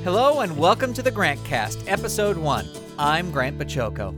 Hello and welcome to the Grantcast, Episode 1. I'm Grant Baciocco.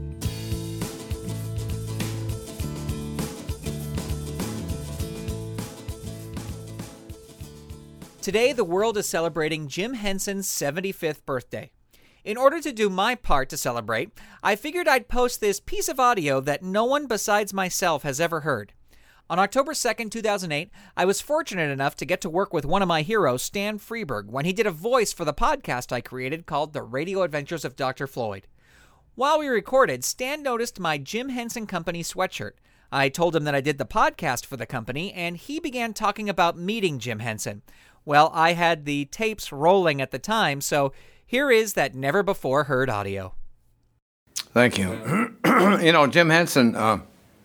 Today, the world is celebrating Jim Henson's 75th birthday. In order to do my part to celebrate, I figured I'd post this piece of audio that no one besides myself has ever heard. On October 2nd, 2008, I was fortunate enough to get to work with one of my heroes, Stan Freberg, when he did a voice for the podcast I created called The Radio Adventures of Dr. Floyd. While we recorded, Stan noticed my Jim Henson Company sweatshirt. I told him that I did the podcast for the company, and he began talking about meeting Jim Henson. Well, I had the tapes rolling at the time, so here is that never-before-heard audio. Thank you. Jim Henson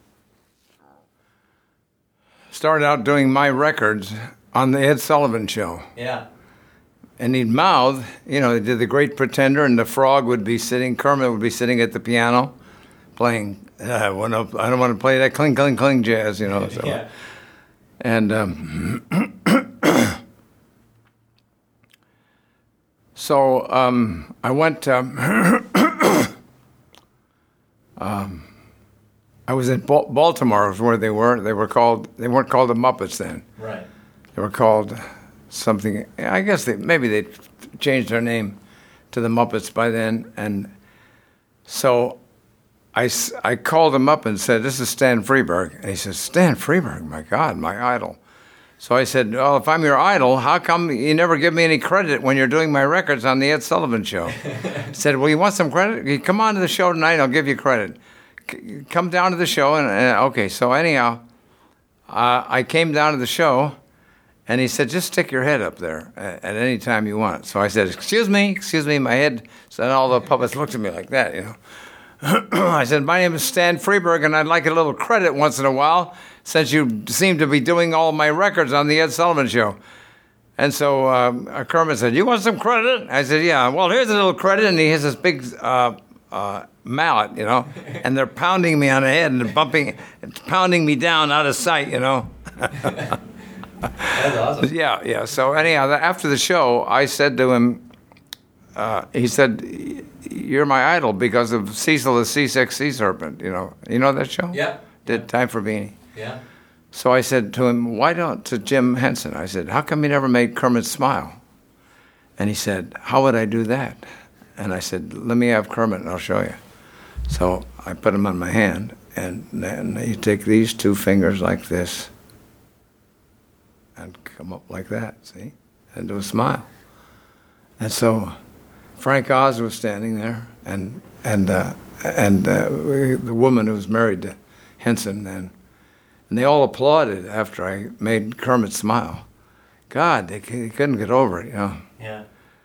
started out doing my records on the Ed Sullivan Show. Yeah. And he'd mouth, he did The Great Pretender, and the frog would be sitting, Kermit would be sitting at the piano playing, I don't want to play that cling, cling, cling jazz, So. Yeah. And so I went, I was in Baltimore, where they were. They weren't called the Muppets then. Right. They were called something. I guess maybe they changed their name to the Muppets by then. And so I called him up and said, "This is Stan Freberg." And he said, "Stan Freberg, my God, my idol." So I said, "Well, if I'm your idol, how come you never give me any credit when you're doing my records on the Ed Sullivan Show?" He said, "Well, you want some credit? You come on to the show tonight, I'll give you credit. Come down to the show." And okay, so anyhow, I came down to the show, and he said, "Just stick your head up there at any time you want." So I said, excuse me, my head. So then all the puppets looked at me like that, I said, "My name is Stan Freberg, and I'd like a little credit once in a while, since you seem to be doing all my records on the Ed Sullivan Show." And so Kermit said, "You want some credit?" I said, "Yeah." "Well, here's a little credit." And he has this big mallet, and they're pounding me on the head and pounding me down out of sight, That's awesome. Yeah. So anyhow, after the show, I said to him, he said, "You're my idol because of Cecil the Seasick Sea Serpent." You know that show? Yeah. Did Time for Beanie. Yeah. So I said to him, to Jim Henson, I said, "How come you never made Kermit smile?" And he said, "How would I do that?" And I said, "Let me have Kermit and I'll show you." So I put him on my hand, and then you take these two fingers like this and come up like that, see? And do a smile. And so Frank Oz was standing there, and the woman who was married to Henson then, and they all applauded after I made Kermit smile. God, they couldn't get over it, Yeah.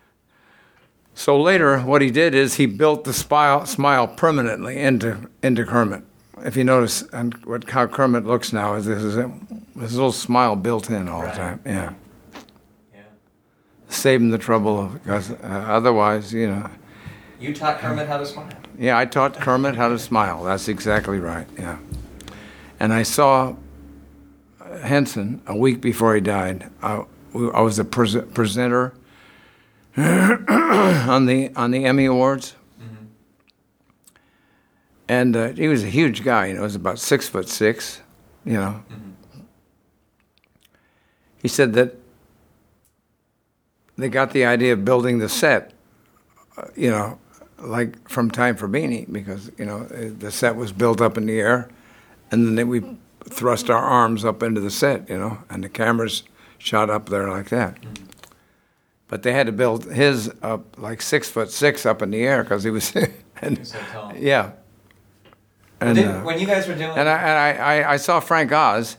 So later, what he did is he built the smile permanently into Kermit. If you notice how Kermit looks now, is this little smile built in all the time. Yeah. Save him the trouble, because otherwise, You taught Kermit how to smile. Yeah, I taught Kermit how to smile. That's exactly right, yeah. And I saw Henson a week before he died. I was a presenter on the Emmy Awards. Mm-hmm. And he was a huge guy. He was about 6'6", Mm-hmm. He said that they got the idea of building the set, like from Time for Beanie, because, the set was built up in the air, and then we thrust our arms up into the set, and the cameras shot up there like that. Mm-hmm. But they had to build his up like 6'6" up in the air because he was. He's so tall. Yeah. And when you guys were doing, and I saw Frank Oz.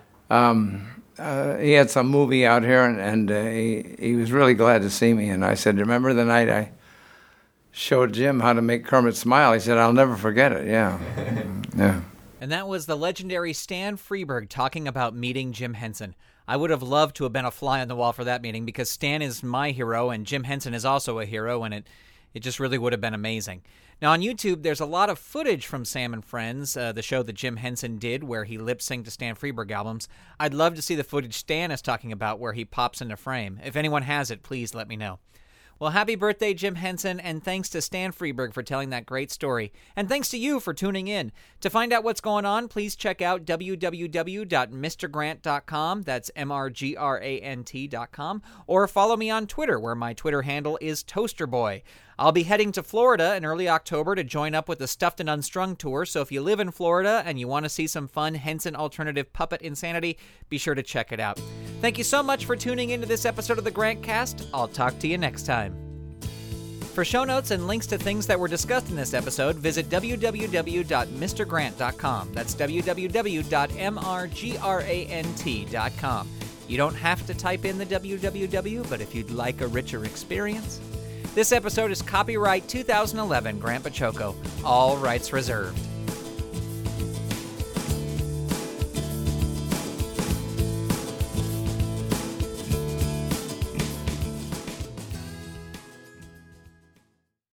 He had some movie out here, and he was really glad to see me. And I said, "Remember the night I showed Jim how to make Kermit smile?" He said, "I'll never forget it." Yeah. Yeah. And that was the legendary Stan Freberg talking about meeting Jim Henson. I would have loved to have been a fly on the wall for that meeting, because Stan is my hero and Jim Henson is also a hero, and it just really would have been amazing. Now, on YouTube, there's a lot of footage from Sam and Friends, the show that Jim Henson did where he lip-synced to Stan Freberg albums. I'd love to see the footage Stan is talking about where he pops into frame. If anyone has it, please let me know. Well, happy birthday, Jim Henson, and thanks to Stan Freberg for telling that great story. And thanks to you for tuning in. To find out what's going on, please check out www.mrgrant.com, that's MRGRANT.com, or follow me on Twitter, where my Twitter handle is ToasterBoy. I'll be heading to Florida in early October to join up with the Stuffed and Unstrung tour, so if you live in Florida and you want to see some fun Henson alternative puppet insanity, be sure to check it out. Thank you so much for tuning into this episode of the Grantcast. I'll talk to you next time. For show notes and links to things that were discussed in this episode, visit www.mrgrant.com. That's www.mrgrant.com. You don't have to type in the www, but if you'd like a richer experience. This episode is copyright 2011 Grant Baciocco. All rights reserved.